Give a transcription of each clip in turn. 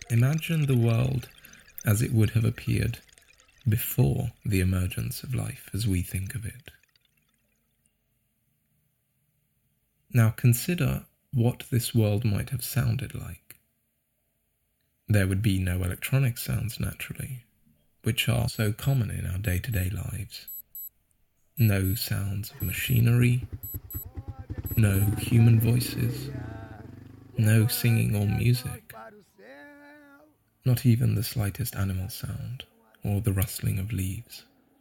Imagine the world as it would have appeared before the emergence of life as we think of it. Now consider what this world might have sounded like. There would be no electronic sounds, naturally, which are so common in our day-to-day lives. No sounds of machinery, no human voices, no singing or music, not even the slightest animal sound or the rustling of leaves.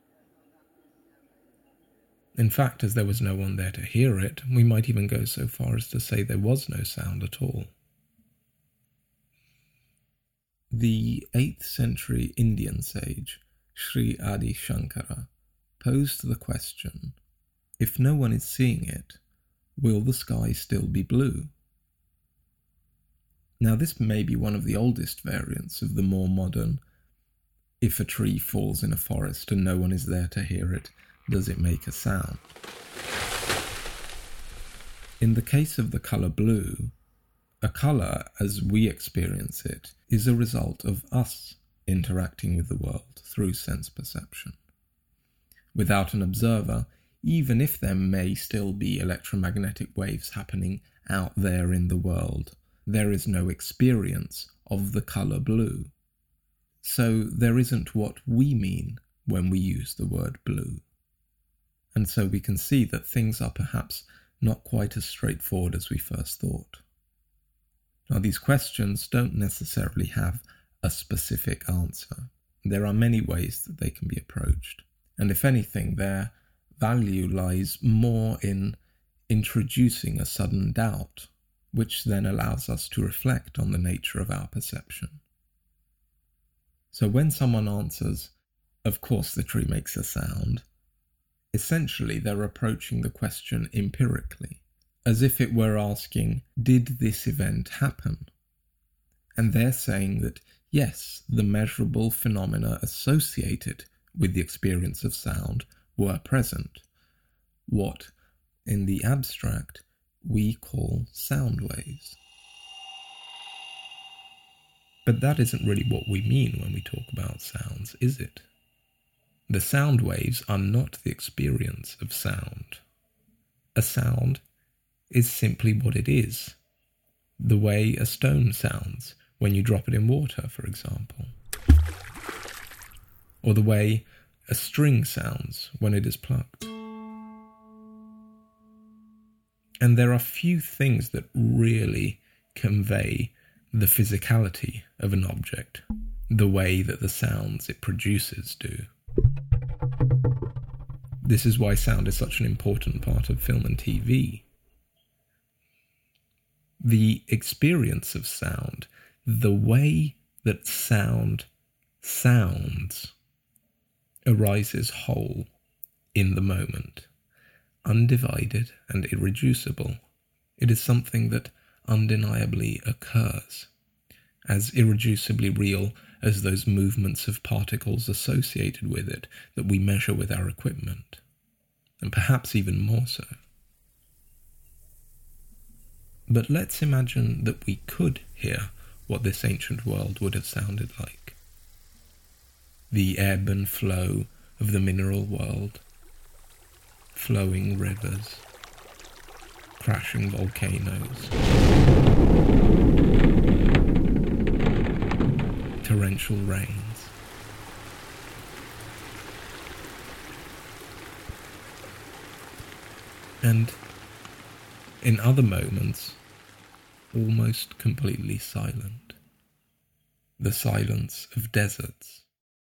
In fact, as there was no one there to hear it, we might even go so far as to say there was no sound at all. The 8th century Indian sage, Sri Adi Shankara, posed the question, if no one is seeing it, will the sky still be blue? Now this may be one of the oldest variants of the more modern, if a tree falls in a forest and no one is there to hear it, does it make a sound? In the case of the colour blue, a colour as we experience it is a result of us interacting with the world through sense perception. Without an observer, even if there may still be electromagnetic waves happening out there in the world, there is no experience of the colour blue. So there isn't what we mean when we use the word blue. And so we can see that things are perhaps not quite as straightforward as we first thought. Now these questions don't necessarily have a specific answer. There are many ways that they can be approached. And if anything, their value lies more in introducing a sudden doubt, which then allows us to reflect on the nature of our perception. So when someone answers, "Of course the tree makes a sound," essentially they're approaching the question empirically, as if it were asking, did this event happen? And they're saying that, yes, the measurable phenomena associated with the experience of sound were present, what, in the abstract, we call sound waves. But that isn't really what we mean when we talk about sounds, is it? The sound waves are not the experience of sound. A sound is simply what it is, the way a stone sounds when you drop it in water, for example, or the way a string sounds when it is plucked. And there are few things that really convey the physicality of an object the way that the sounds it produces do. This is why sound is such an important part of film and TV. The experience of sound, the way that sound sounds, arises whole in the moment, undivided and irreducible. It is something that undeniably occurs, as irreducibly real as those movements of particles associated with it that we measure with our equipment, and perhaps even more so. But let's imagine that we could hear what this ancient world would have sounded like. The ebb and flow of the mineral world, flowing rivers, crashing volcanoes, torrential rains. And in other moments, almost completely silent. The silence of deserts.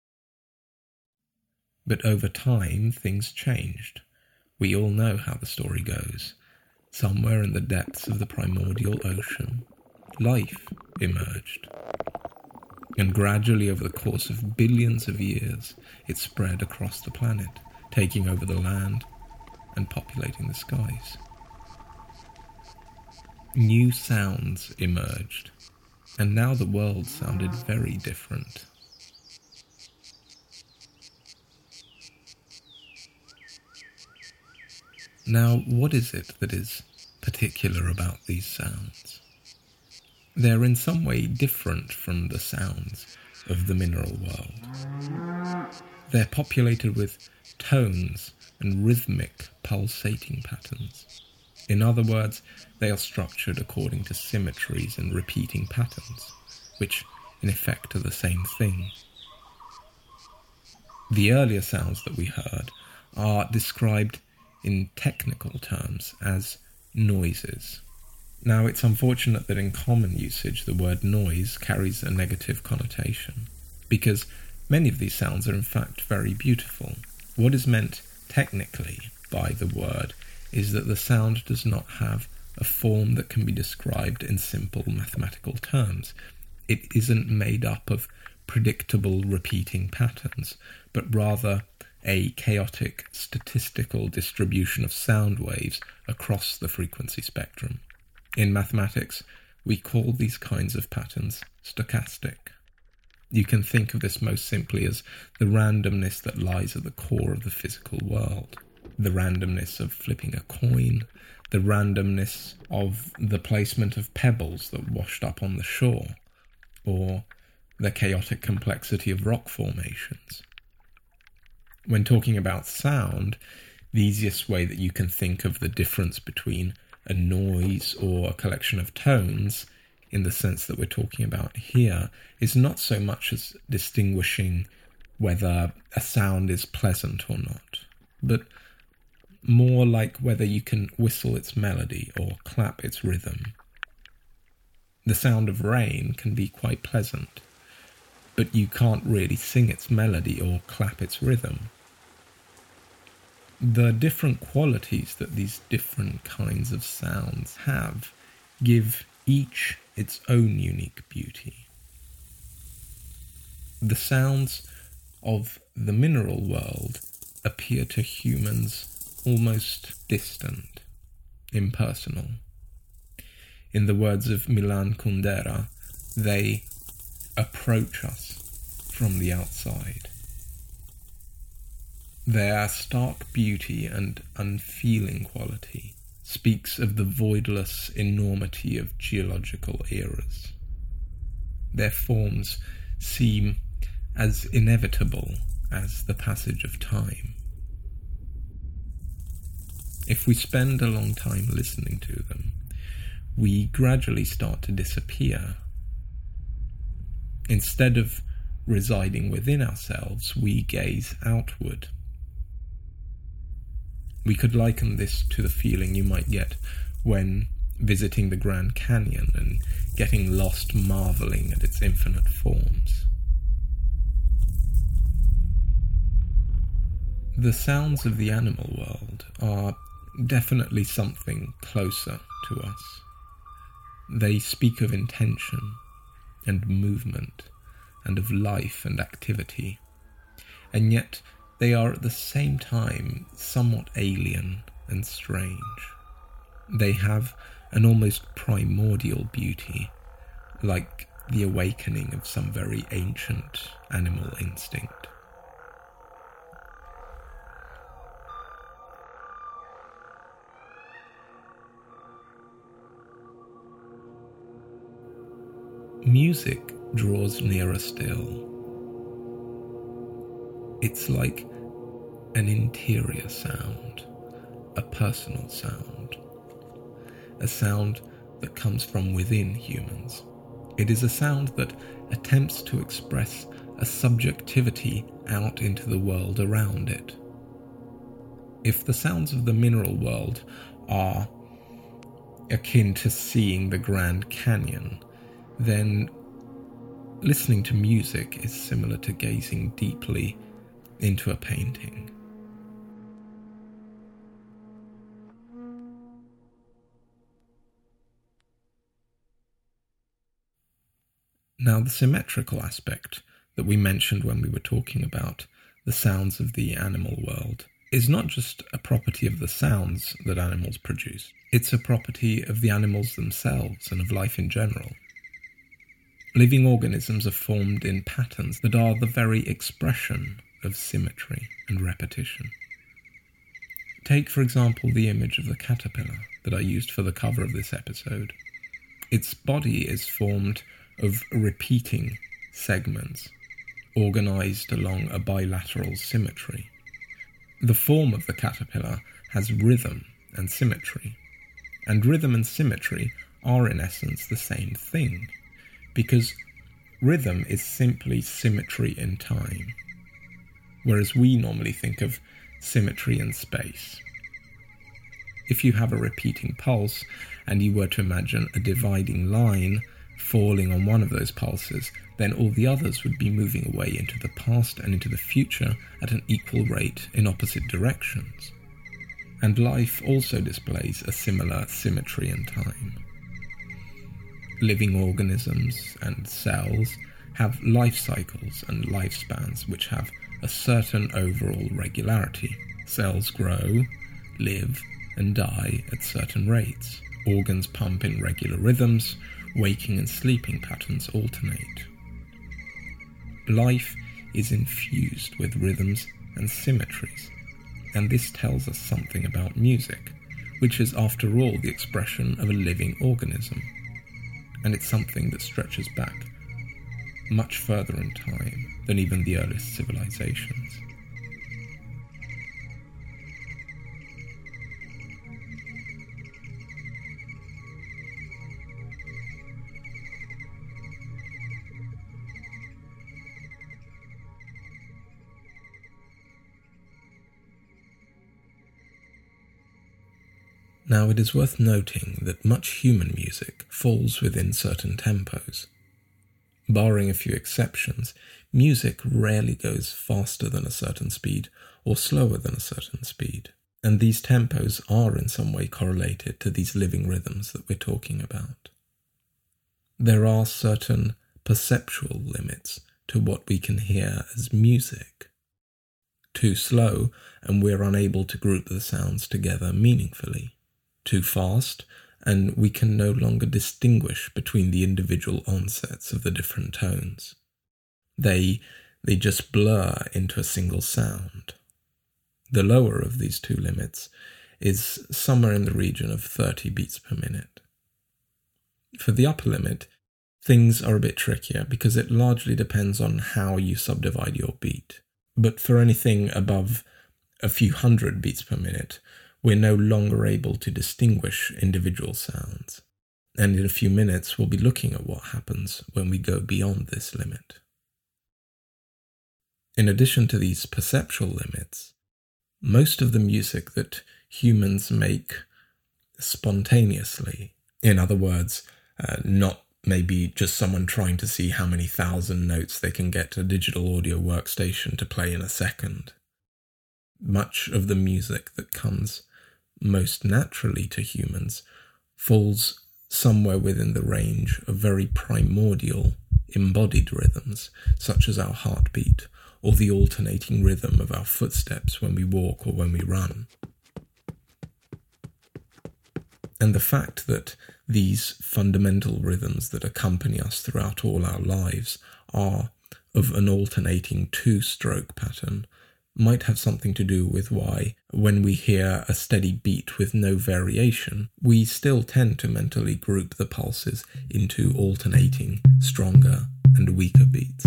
But over time, things changed. We all know how the story goes. Somewhere in the depths of the primordial ocean, life emerged. And gradually, over the course of billions of years, it spread across the planet, taking over the land and populating the skies. New sounds emerged, and now the world sounded very different. Now, what is it that is particular about these sounds? They're in some way different from the sounds of the mineral world. They're populated with tones and rhythmic pulsating patterns. In other words, they are structured according to symmetries and repeating patterns, which in effect are the same thing. The earlier sounds that we heard are described in technical terms as noises. Now, it's unfortunate that in common usage the word noise carries a negative connotation, because many of these sounds are in fact very beautiful. What is meant technically by the word is that the sound does not have a form that can be described in simple mathematical terms. It isn't made up of predictable repeating patterns, but rather a chaotic statistical distribution of sound waves across the frequency spectrum. In mathematics, we call these kinds of patterns stochastic. You can think of this most simply as the randomness that lies at the core of the physical world. The randomness of flipping a coin, the randomness of the placement of pebbles that washed up on the shore, or the chaotic complexity of rock formations. When talking about sound, the easiest way that you can think of the difference between a noise or a collection of tones, in the sense that we're talking about here, is not so much as distinguishing whether a sound is pleasant or not, but more like whether you can whistle its melody or clap its rhythm. The sound of rain can be quite pleasant, but you can't really sing its melody or clap its rhythm. The different qualities that these different kinds of sounds have give each its own unique beauty. The sounds of the mineral world appear to humans almost distant, impersonal. In the words of Milan Kundera, they approach us from the outside. Their stark beauty and unfeeling quality speaks of the voidless enormity of geological eras. Their forms seem as inevitable as the passage of time. If we spend a long time listening to them, we gradually start to disappear. Instead of residing within ourselves, we gaze outward. We could liken this to the feeling you might get when visiting the Grand Canyon and getting lost marveling at its infinite forms. The sounds of the animal world are definitely something closer to us. They speak of intention and movement and of life and activity, and yet they are at the same time somewhat alien and strange. They have an almost primordial beauty, like the awakening of some very ancient animal instinct. Music draws nearer still. It's like an interior sound, a personal sound, a sound that comes from within humans. It is a sound that attempts to express a subjectivity out into the world around it. If the sounds of the mineral world are akin to seeing the Grand Canyon, then listening to music is similar to gazing deeply into a painting. Now, the symmetrical aspect that we mentioned when we were talking about the sounds of the animal world is not just a property of the sounds that animals produce. It's a property of the animals themselves and of life in general. Living organisms are formed in patterns that are the very expression of symmetry and repetition. Take, for example, the image of the caterpillar that I used for the cover of this episode. Its body is formed of repeating segments, organised along a bilateral symmetry. The form of the caterpillar has rhythm and symmetry, and rhythm and symmetry are in essence the same thing, because rhythm is simply symmetry in time, whereas we normally think of symmetry in space. If you have a repeating pulse and you were to imagine a dividing line falling on one of those pulses, then all the others would be moving away into the past and into the future at an equal rate in opposite directions. And life also displays a similar symmetry in time. Living organisms and cells have life cycles and lifespans which have a certain overall regularity. Cells grow, live, and die at certain rates. Organs pump in regular rhythms, waking and sleeping patterns alternate. Life is infused with rhythms and symmetries, and this tells us something about music, which is after all the expression of a living organism, and it's something that stretches back much further in time than even the earliest civilizations. Now, it is worth noting that much human music falls within certain tempos. Barring a few exceptions, music rarely goes faster than a certain speed or slower than a certain speed, and these tempos are in some way correlated to these living rhythms that we're talking about. There are certain perceptual limits to what we can hear as music. Too slow, and we're unable to group the sounds together meaningfully. Too fast, and we can no longer distinguish between the individual onsets of the different tones. They just blur into a single sound. The lower of these two limits is somewhere in the region of 30 beats per minute. For the upper limit, things are a bit trickier because it largely depends on how you subdivide your beat. But for anything above a few hundred beats per minute, we're no longer able to distinguish individual sounds. And in a few minutes, we'll be looking at what happens when we go beyond this limit. In addition to these perceptual limits, most of the music that humans make spontaneously, in other words, not maybe just someone trying to see how many thousand notes they can get a digital audio workstation to play in a second. Much of the music that comes most naturally to humans falls somewhere within the range of very primordial embodied rhythms, such as our heartbeat or the alternating rhythm of our footsteps when we walk or when we run. And the fact that these fundamental rhythms that accompany us throughout all our lives are of an alternating two-stroke pattern might have something to do with why, when we hear a steady beat with no variation, we still tend to mentally group the pulses into alternating, stronger and weaker beats.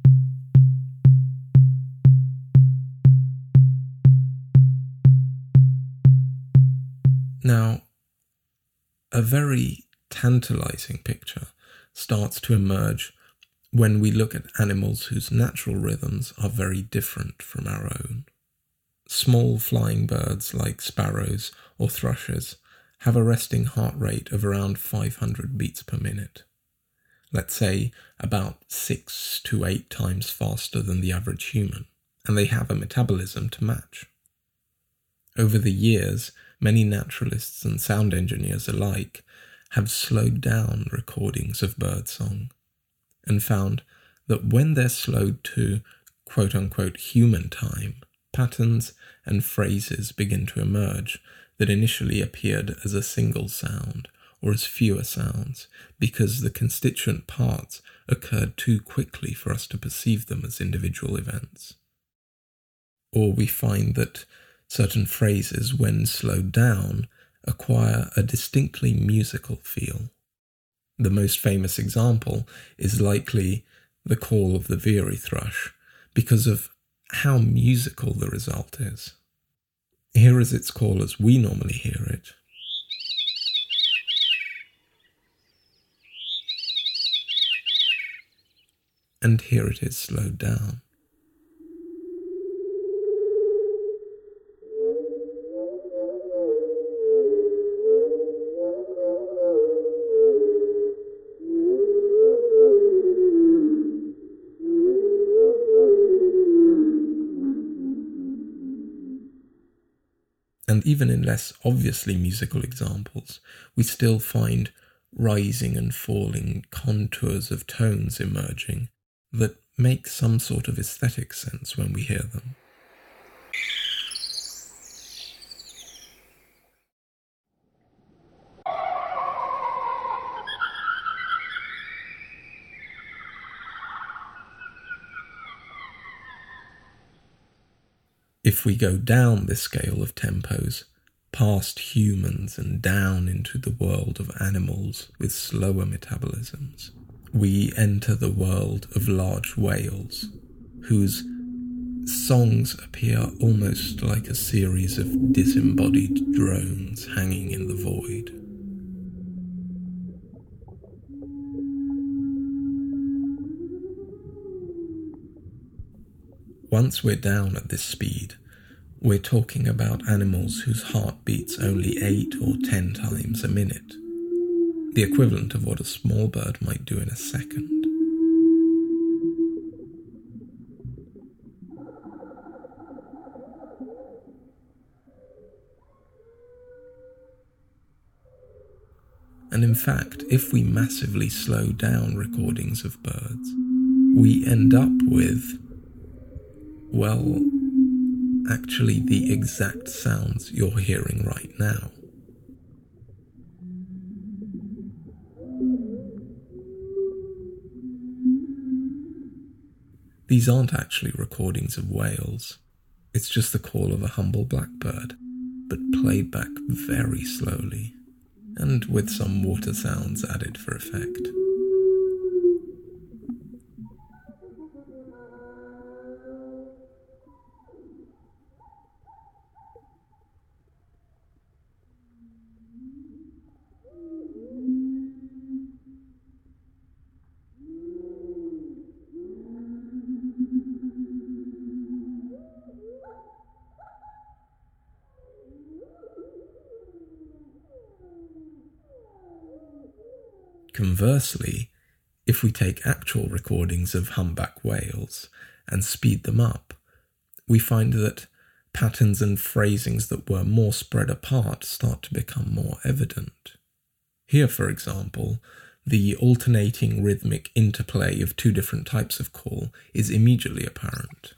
Now, a very tantalizing picture starts to emerge when we look at animals whose natural rhythms are very different from our own. Small flying birds like sparrows or thrushes have a resting heart rate of around 500 beats per minute. Let's say about 6 to 8 times faster than the average human, and they have a metabolism to match. Over the years, many naturalists and sound engineers alike have slowed down recordings of birdsong and found that when they're slowed to quote-unquote human time, patterns and phrases begin to emerge that initially appeared as a single sound or as fewer sounds because the constituent parts occurred too quickly for us to perceive them as individual events. Or we find that certain phrases, when slowed down, acquire a distinctly musical feel. The most famous example is likely the call of the veery thrush, because of how musical the result is. Here is its call as we normally hear it. And here it is slowed down. And even in less obviously musical examples, we still find rising and falling contours of tones emerging that make some sort of aesthetic sense when we hear them. If we go down this scale of tempos, past humans and down into the world of animals with slower metabolisms, we enter the world of large whales, whose songs appear almost like a series of disembodied drones hanging in the void. Once we're down at this speed, we're talking about animals whose heart beats only 8 or 10 times a minute, the equivalent of what a small bird might do in a second. And in fact, if we massively slow down recordings of birds, we end up with, well, actually the exact sounds you're hearing right now. These aren't actually recordings of whales. It's just the call of a humble blackbird, but played back very slowly, and with some water sounds added for effect. Conversely, if we take actual recordings of humpback whales and speed them up, we find that patterns and phrasings that were more spread apart start to become more evident. Here, for example, the alternating rhythmic interplay of two different types of call is immediately apparent.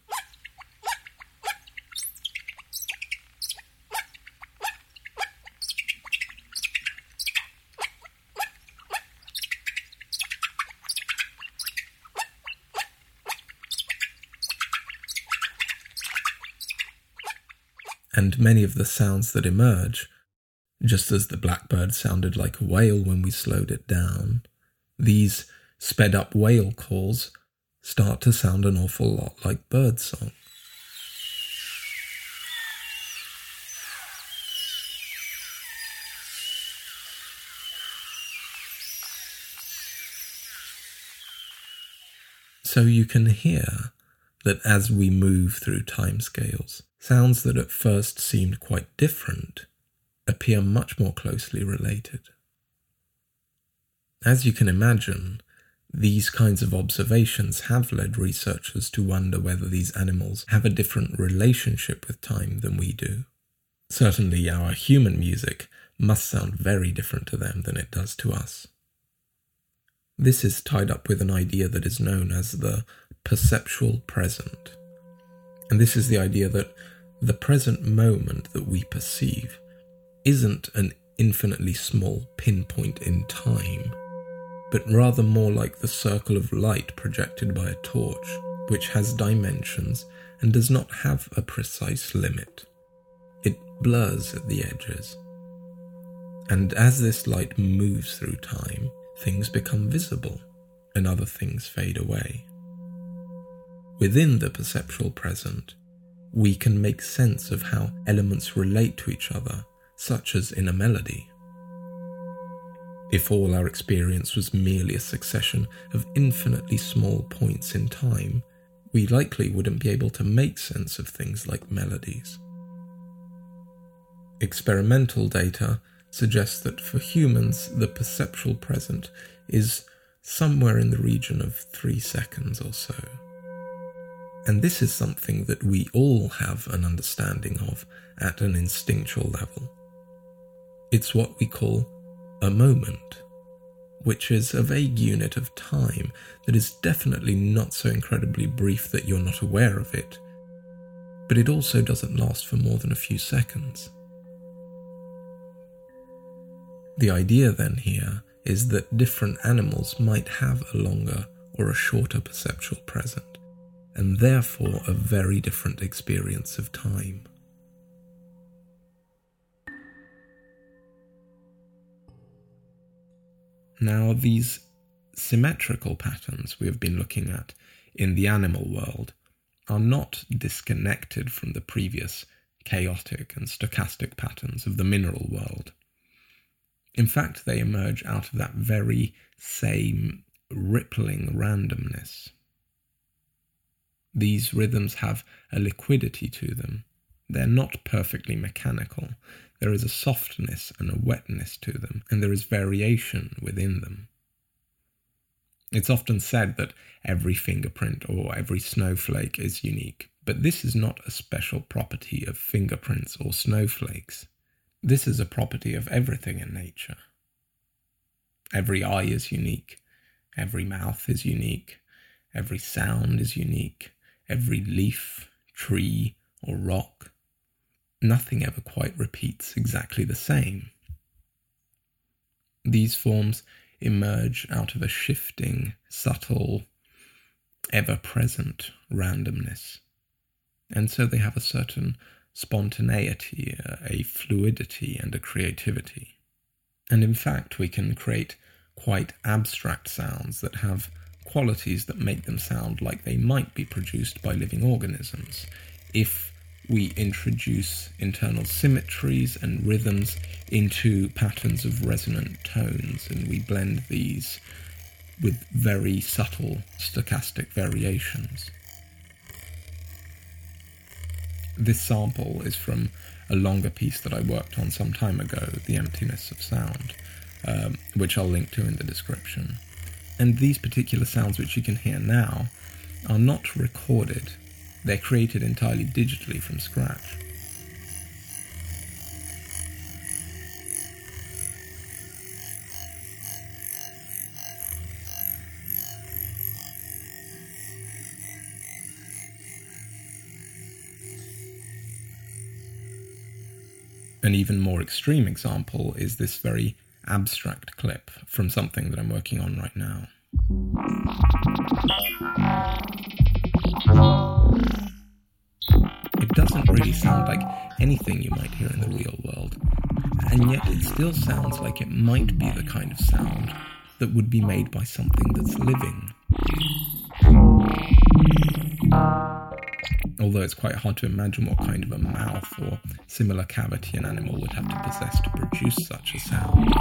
And many of the sounds that emerge, just as the blackbird sounded like a whale when we slowed it down, these sped-up whale calls start to sound an awful lot like birdsong. So you can hear that as we move through timescales, sounds that at first seemed quite different appear much more closely related. As you can imagine, these kinds of observations have led researchers to wonder whether these animals have a different relationship with time than we do. Certainly our human music must sound very different to them than it does to us. This is tied up with an idea that is known as the perceptual present. And this is the idea that the present moment that we perceive isn't an infinitely small pinpoint in time, but rather more like the circle of light projected by a torch, which has dimensions and does not have a precise limit. It blurs at the edges. And as this light moves through time, things become visible and other things fade away. Within the perceptual present, we can make sense of how elements relate to each other, such as in a melody. If all our experience was merely a succession of infinitely small points in time, we likely wouldn't be able to make sense of things like melodies. Experimental data suggests that for humans, the perceptual present is somewhere in the region of 3 seconds or so. And this is something that we all have an understanding of at an instinctual level. It's what we call a moment, which is a vague unit of time that is definitely not so incredibly brief that you're not aware of it, but it also doesn't last for more than a few seconds. The idea then here is that different animals might have a longer or a shorter perceptual present, and therefore a very different experience of time. Now, these symmetrical patterns we have been looking at in the animal world are not disconnected from the previous chaotic and stochastic patterns of the mineral world. In fact, they emerge out of that very same rippling randomness. These rhythms have a liquidity to them. They're not perfectly mechanical. There is a softness and a wetness to them, and there is variation within them. It's often said that every fingerprint or every snowflake is unique, but this is not a special property of fingerprints or snowflakes. This is a property of everything in nature. Every eye is unique. Every mouth is unique. Every sound is unique. Every leaf, tree, or rock. Nothing ever quite repeats exactly the same. These forms emerge out of a shifting, subtle, ever-present randomness. And so they have a certain spontaneity, a fluidity, and a creativity. And in fact, we can create quite abstract sounds that have qualities that make them sound like they might be produced by living organisms if we introduce internal symmetries and rhythms into patterns of resonant tones, and we blend these with very subtle stochastic variations. This sample is from a longer piece that I worked on some time ago, The Emptiness of Sound, which I'll link to in the description. And these particular sounds which you can hear now are not recorded. They're created entirely digitally from scratch. An even more extreme example is this very abstract clip from something that I'm working on right now. It doesn't really sound like anything you might hear in the real world, and yet it still sounds like it might be the kind of sound that would be made by something that's living. Although it's quite hard to imagine what kind of a mouth or similar cavity an animal would have to possess to produce such a sound.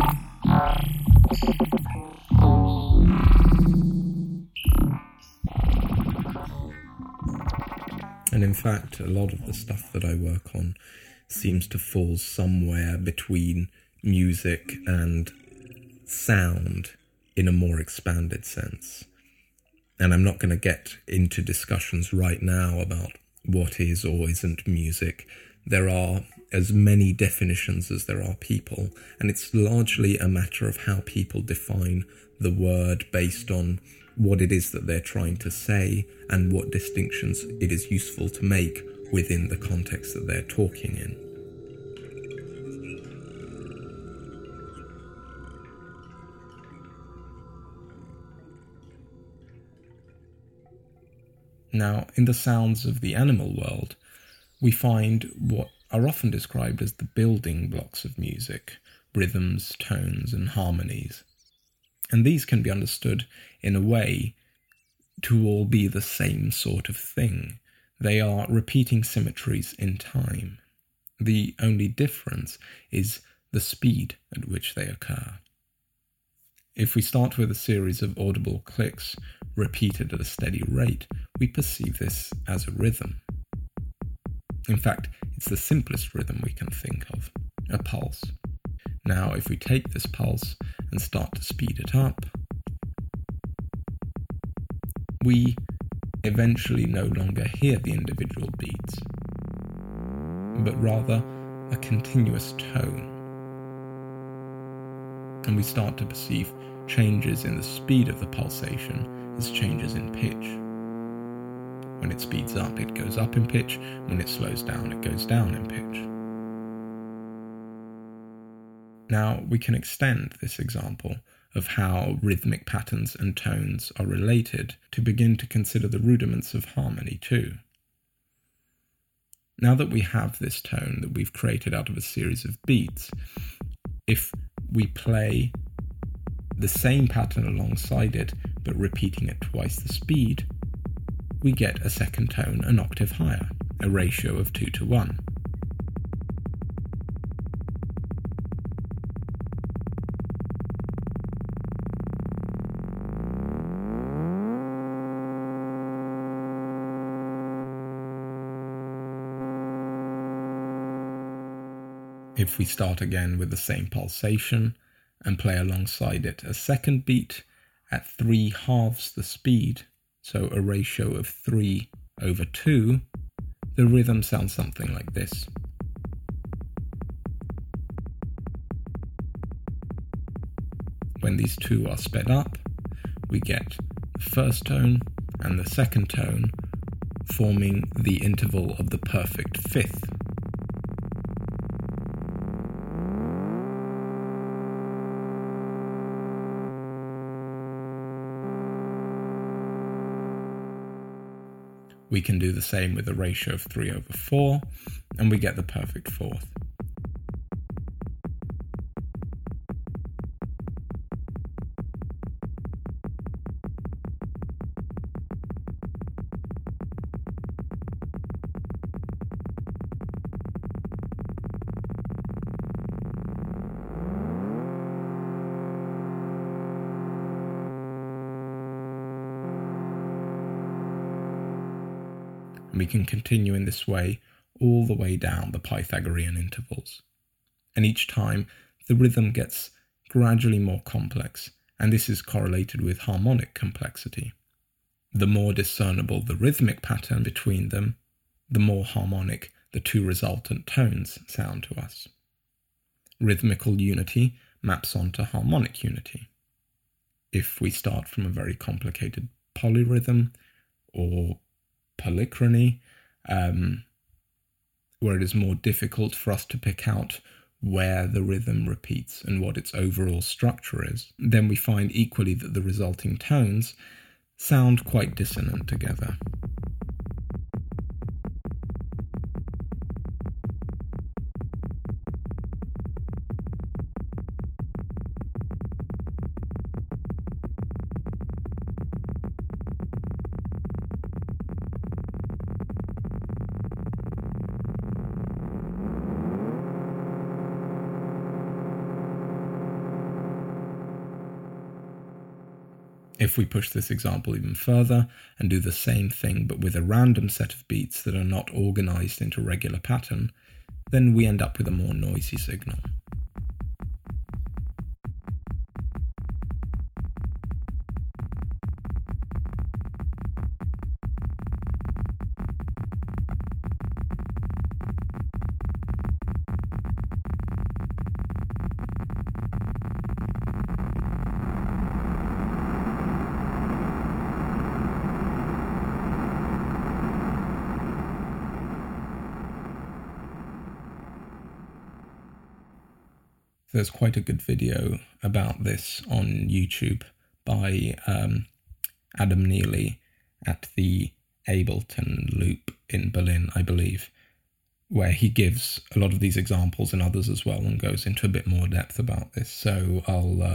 And in fact, a lot of the stuff that I work on seems to fall somewhere between music and sound in a more expanded sense. And I'm not going to get into discussions right now about what is or isn't music. There are as many definitions as there are people, and it's largely a matter of how people define the word based on what it is that they're trying to say and what distinctions it is useful to make within the context that they're talking in. Now, in the sounds of the animal world, we find what are often described as the building blocks of music, rhythms, tones, and harmonies. And these can be understood in a way to all be the same sort of thing. They are repeating symmetries in time. The only difference is the speed at which they occur. If we start with a series of audible clicks repeated at a steady rate, we perceive this as a rhythm. In fact, it's the simplest rhythm we can think of, a pulse. Now, if we take this pulse and start to speed it up, we eventually no longer hear the individual beats, but rather a continuous tone. And we start to perceive changes in the speed of the pulsation as changes in pitch. When it speeds up, it goes up in pitch. When it slows down, it goes down in pitch. Now, we can extend this example of how rhythmic patterns and tones are related to begin to consider the rudiments of harmony too. Now that we have this tone that we've created out of a series of beats, if we play the same pattern alongside it, but repeating it twice the speed, we get a second tone an octave higher, a ratio of 2 to 1. If we start again with the same pulsation and play alongside it a second beat at 3/2 the speed, so a ratio of 3/2, the rhythm sounds something like this. When these two are sped up, we get the first tone and the second tone forming the interval of the perfect fifth. We can do the same with a ratio of 3/4, and we get the perfect fourth. And we can continue in this way all the way down the Pythagorean intervals. And each time the rhythm gets gradually more complex, and this is correlated with harmonic complexity. The more discernible the rhythmic pattern between them, the more harmonic the two resultant tones sound to us. Rhythmical unity maps onto harmonic unity. If we start from a very complicated polyrhythm or polychrony, where it is more difficult for us to pick out where the rhythm repeats and what its overall structure is, then we find equally that the resulting tones sound quite dissonant together. If we push this example even further and do the same thing but with a random set of beats that are not organized into regular pattern, then we end up with a more noisy signal. There's quite a good video about this on YouTube by Adam Neely at the Ableton Loop in Berlin, I believe, where he gives a lot of these examples and others as well and goes into a bit more depth about this. So I'll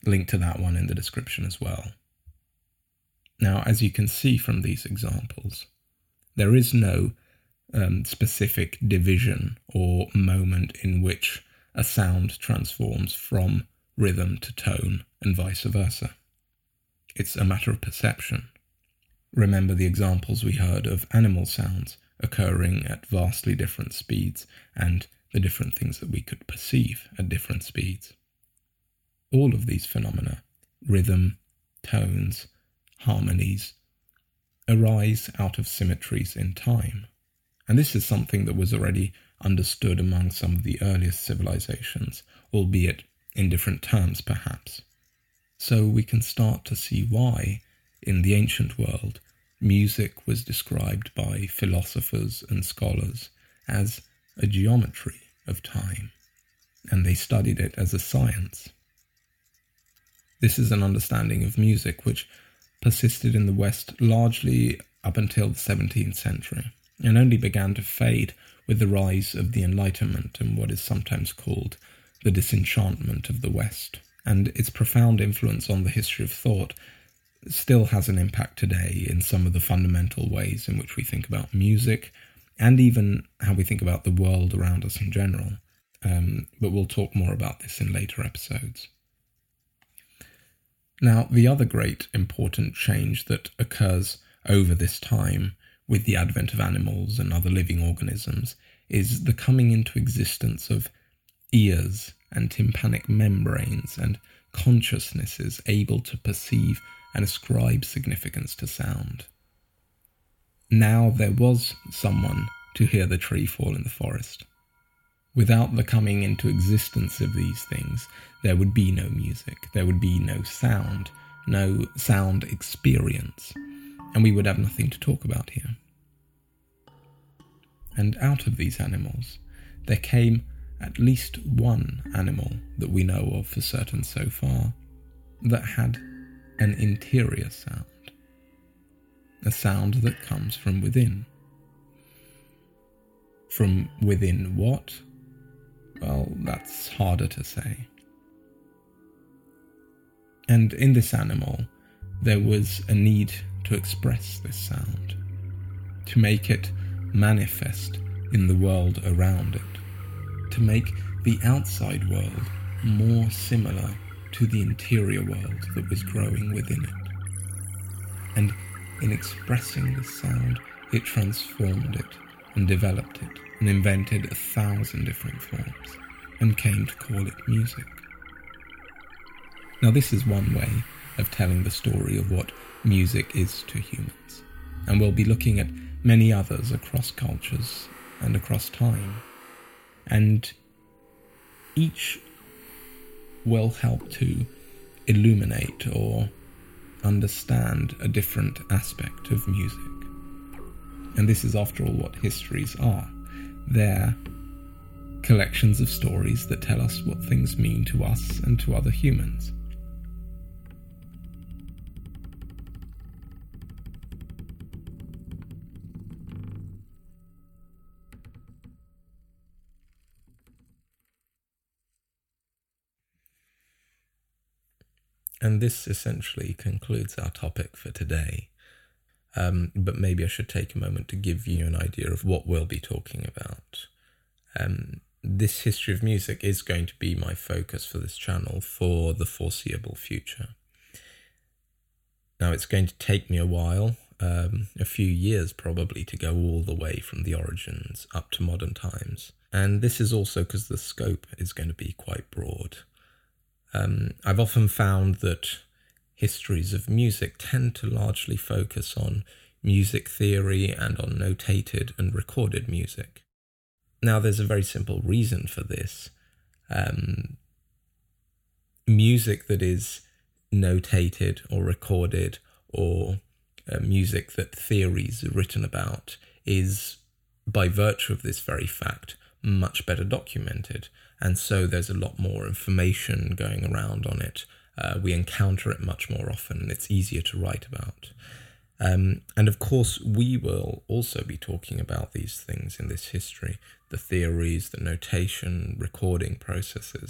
link to that one in the description as well. Now, as you can see from these examples, there is no specific division or moment in which a sound transforms from rhythm to tone and vice versa. It's a matter of perception. Remember the examples we heard of animal sounds occurring at vastly different speeds and the different things that we could perceive at different speeds. All of these phenomena, rhythm, tones, harmonies, arise out of symmetries in time. And this is something that was already understood among some of the earliest civilizations, albeit in different terms perhaps. So we can start to see why, in the ancient world, music was described by philosophers and scholars as a geometry of time, and they studied it as a science. This is an understanding of music which persisted in the West largely up until the 17th century, and only began to fade with the rise of the Enlightenment and what is sometimes called the disenchantment of the West. And its profound influence on the history of thought still has an impact today in some of the fundamental ways in which we think about music, and even how we think about the world around us in general. But we'll talk more about this in later episodes. Now, the other great important change that occurs over this time with the advent of animals and other living organisms is the coming into existence of ears and tympanic membranes and consciousnesses able to perceive and ascribe significance to sound. Now there was someone to hear the tree fall in the forest. Without the coming into existence of these things, there would be no music, there would be no sound experience, and we would have nothing to talk about here. And out of these animals, there came at least one animal that we know of for certain so far that had an interior sound, a sound that comes from within. From within what? Well, that's harder to say. And in this animal, there was a need to express this sound, to make it manifest in the world around it, to make the outside world more similar to the interior world that was growing within it. And in expressing this sound, it transformed it and developed it and invented 1,000 different forms and came to call it music. Now, this is one way of telling the story of what music is to humans, and we'll be looking at many others across cultures and across time, and each will help to illuminate or understand a different aspect of music. And this is, after all, what histories are. They're collections of stories that tell us what things mean to us and to other humans. And this essentially concludes our topic for today. But maybe I should take a moment to give you an idea of what we'll be talking about. This history of music is going to be my focus for this channel for the foreseeable future. Now, it's going to take me a while, a few years probably, to go all the way from the origins up to modern times. And this is also because the scope is going to be quite broad. I've often found that histories of music tend to largely focus on music theory and on notated and recorded music. Now, there's a very simple reason for this. Music that is notated or recorded, or music that theories are written about, is, by virtue of this very fact, much better documented. And so there's a lot more information going around on it. We encounter it much more often, and it's easier to write about. And of course, we will also be talking about these things in this history, the theories, the notation, recording processes.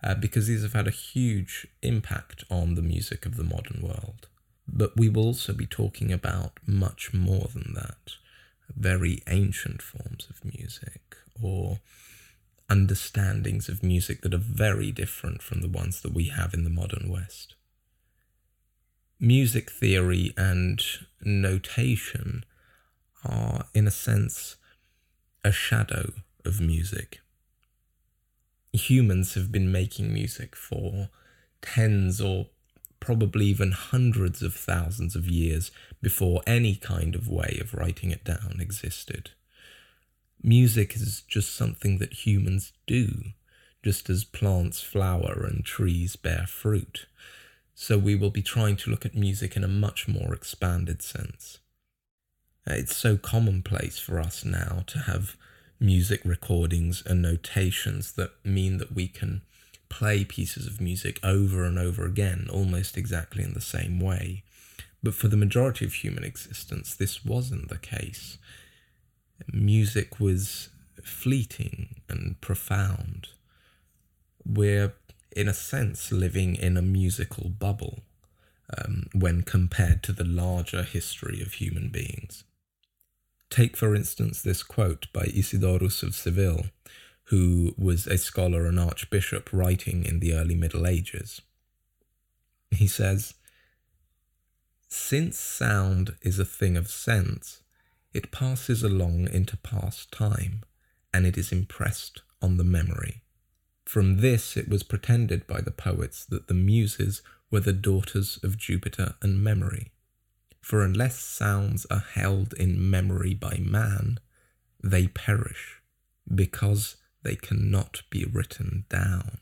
because these have had a huge impact on the music of the modern world. But we will also be talking about much more than that. Very ancient forms of music, or understandings of music that are very different from the ones that we have in the modern West. Music theory and notation are, in a sense, a shadow of music. Humans have been making music for tens or probably even hundreds of thousands of years before any kind of way of writing it down existed. Music is just something that humans do, just as plants flower and trees bear fruit. So we will be trying to look at music in a much more expanded sense. It's so commonplace for us now to have music recordings and notations that mean that we can play pieces of music over and over again, almost exactly in the same way. But for the majority of human existence, this wasn't the case. Music was fleeting and profound. We're, in a sense, living in a musical bubble when compared to the larger history of human beings. Take, for instance, this quote by Isidorus of Seville, who was a scholar and archbishop writing in the early Middle Ages. He says, "Since sound is a thing of sense, it passes along into past time, and it is impressed on the memory. From this it was pretended by the poets that the Muses were the daughters of Jupiter and memory. For unless sounds are held in memory by man, they perish, because they cannot be written down."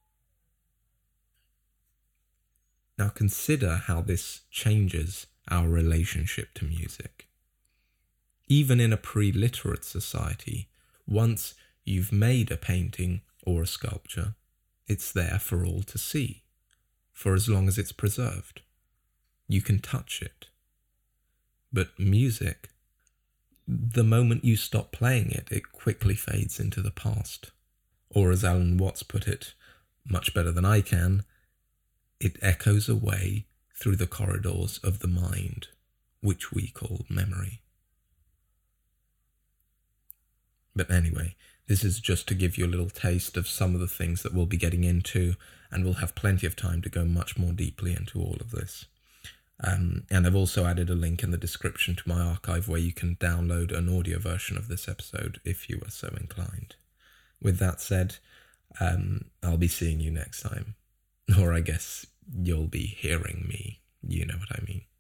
Now consider how this changes our relationship to music. Even in a pre-literate society, once you've made a painting or a sculpture, it's there for all to see, for as long as it's preserved. You can touch it. But music, the moment you stop playing it, it quickly fades into the past. Or as Alan Watts put it, much better than I can, it echoes away through the corridors of the mind, which we call memory. But anyway, this is just to give you a little taste of some of the things that we'll be getting into, and we'll have plenty of time to go much more deeply into all of this. And I've also added a link in the description to my archive where you can download an audio version of this episode if you are so inclined. With that said, I'll be seeing you next time. Or I guess you'll be hearing me. You know what I mean.